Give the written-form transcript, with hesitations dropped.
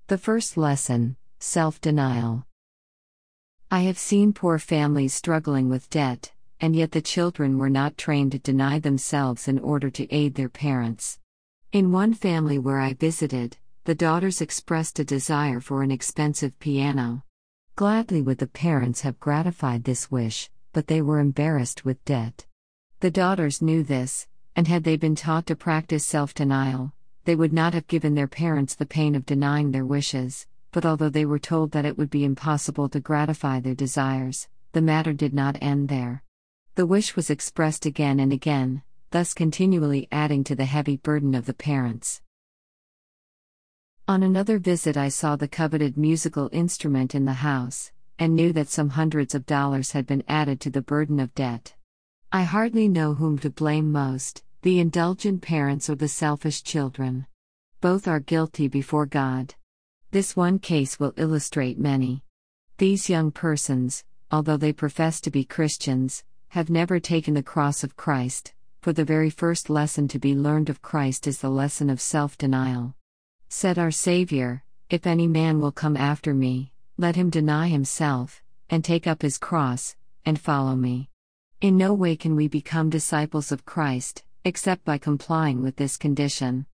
The first lesson: self-denial. I have seen poor families struggling with debt, and yet the children were not trained to deny themselves in order to aid their parents. In one family where I visited, the daughters expressed a desire for an expensive piano. Gladly would the parents have gratified this wish, but they were embarrassed with debt. The daughters knew this, and had they been taught to practice self-denial, they would not have given their parents the pain of denying their wishes, but although they were told that it would be impossible to gratify their desires, the matter did not end there. The wish was expressed again and again, thus continually adding to the heavy burden of the parents. On another visit, I saw the coveted musical instrument in the house, and knew that some hundreds of dollars had been added to the burden of debt. I hardly know whom to blame most, the indulgent parents or the selfish children. Both are guilty before God. This one case will illustrate many. These young persons, although they profess to be Christians, have never taken the cross of Christ, for the very first lesson to be learned of Christ is the lesson of self-denial. Said our Savior, "If any man will come after me, let him deny himself, and take up his cross, and follow me." In no way can we become disciples of Christ, except by complying with this condition.